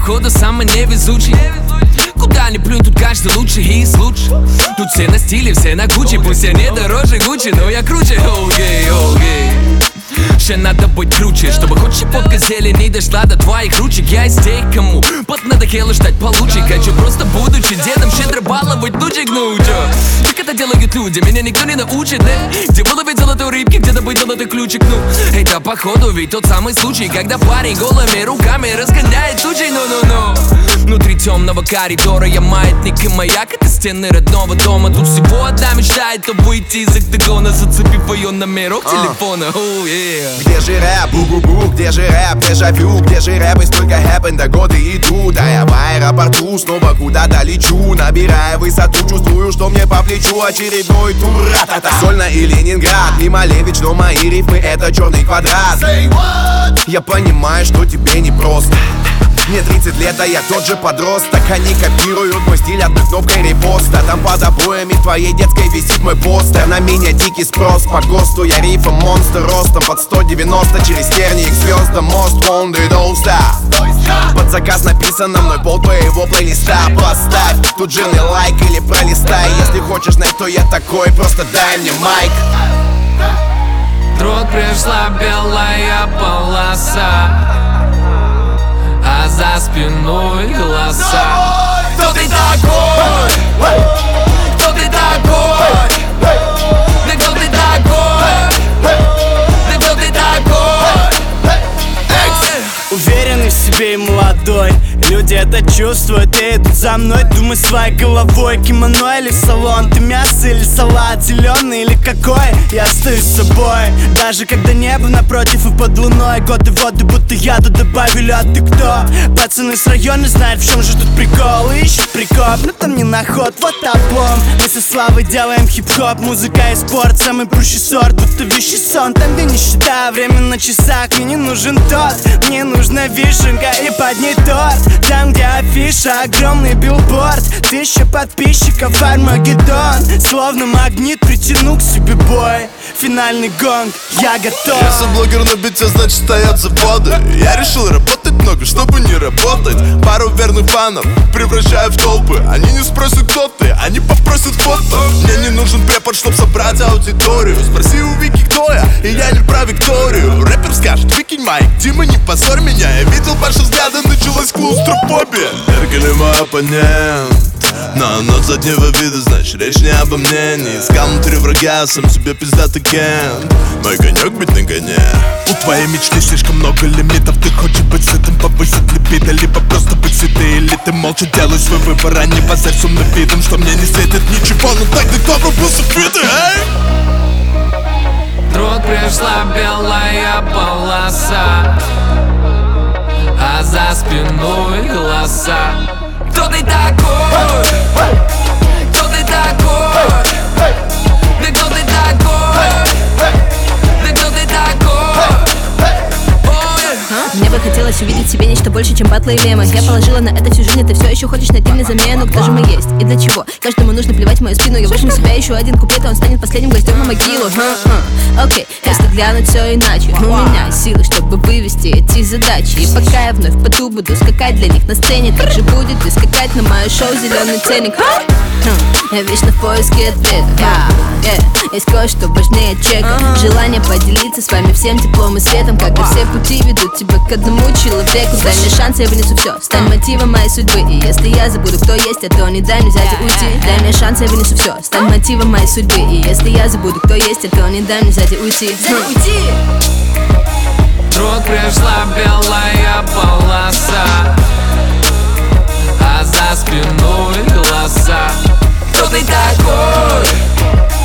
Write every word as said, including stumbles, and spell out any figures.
походу самый невезучий. Куда ни плюнь, тут каждый лучше из лучших. Тут все на стиле, все на куче. Пусть я не дороже Гуччи, но я круче. Окей, окей. Ще надо быть круче, чтобы хоть щепотка зелени дошла до твоих ручек. Я из тех, кому под надоело ждать получше. Хочу просто, будучи дедом, щедро баловать лучик. Ну чё, как это делают люди, меня никто не научит, да? Где выловить золотой рыбки, где добыть золотой ключик. Ну, это походу ведь тот самый случай, когда парень голыми руками разгоняет тучи. Ну-ну-ну. Внутри темного коридора я маятник и маяк. Это стены родного дома. Тут всего одна мечта, это выйти из октагона, зацепив ее номерок телефона. Oh, yeah. Где же рэп, бу-бу-бу, где же рэп, дежавю, где же рэп, и столько хэппен, да годы идут. А я в аэропорту снова куда-то лечу, набирая высоту, чувствую, что мне по плечу очередной тур. Ра-та-та. Сольна и Ленинград, не Малевич, но мои рифмы это черный квадрат. Я понимаю, что тебе непросто. Мне тридцать лет, а я тот же подросток. Они копируют мой стиль одной кнопкой репоста. Там под обоями твоей детской висит мой постер. На меня дикий спрос по ГОСТу. Я рифом монстр ростом под сто девяносто. Через тернии к звездам мост Wounded All Star. Под заказ написано мной пол твоего плейлиста. Поставь тут жирный лайк или пролистай. Если хочешь знать, кто я такой, просто дай мне майк. Вдруг пришла белая полоса, а за спиной голоса. Кто ты такой? Кто ты такой? Да кто ты такой? Да кто ты такой? Уверенный в себе и молодой, люди это чувствуют и идут за мной. Думай своей головой, кимоно или салон. Ты мясо или салат, зеленый или какой? Я остаюсь собой, даже когда небо напротив и под луной. Годы воды будто яду добавили, а ты кто? Пацаны с района знают, в чем же тут прикол. Ищут прикоп, но там не на ход, вот облом. Мы со Славой делаем хип-хоп, музыка и спорт. Самый прущий сорт, будто вещий сон. Там где нищета, время на часах. Мне не нужен тот, мне нужна вишенка и под ней торт. Там, где афиша, огромный билборд, тысяча подписчиков, Армагеддон. Словно магнит притяну к себе бой. Финальный гонг, я готов. Я сам блогер на бите, значит стоят заводы. Я решил работать много, чтобы не работать. Пару верных фанов превращаю в толпы. Они не спросят, кто ты, они попросят фото. Мне не нужен препод, чтоб собрать аудиторию. Спроси у Вики, кто я, и я не про Викторию. Рэпер скажет, выкинь майк, Дима, не позорь меня. Я видел ваши взгляды, началась клаустрофобия. Меркель мой оппонент, но нот заднего вида, значит речь не обо мне. Не искал внутри врага, сам себе пиздатый кент. Мой конек быть на коне. У твоей мечты слишком много лимитов. Ты хочешь быть сытым, повысить либидо, либо просто быть сытой. Или ты молча делаешь свой выбор, а не базарь с умным видом, что мне не светит ничего. Ну так ты кто врубился в твиттер, эй? Вдруг пришла белая полоса, а за спиной голоса. Кто ты такой? Кто ты такой? Да кто ты такой? Да кто ты такой? Мне бы хотелось увидеть в себе нечто больше, чем батлы и мемы. Я положила на это всю жизнь, и ты все еще хочешь найти мне замену. Кто же мы есть и для чего? Каждому нужно плевать в мою спину. Я вышел себя еще один куплет, а он станет последним гостем на могилу. Окей, okay, если глянуть все иначе, у меня силы, чтобы вывести эти задачи. И пока я вновь по ту буду скакать для них на сцене, так же будет и скакать на мое шоу «Зеленый ценник». Я вечно в поиске ответа. yeah. Есть кое-что важнее чека. Желание поделиться с вами всем теплом и светом. Когда все пути ведут тебя к одному человеку. Дай мне шанс, я вынесу все. Стань мотивом моей судьбы. И если я забуду, кто есть, а то не дай мне взять и уйти. Дай мне шанс, я вынесу все. Стань мотивом моей судьбы. И если я забуду, кто есть, а то не дай мне взять и уйти. Вдруг пришла белая полоса, а за спиной голоса. Кто ты такой?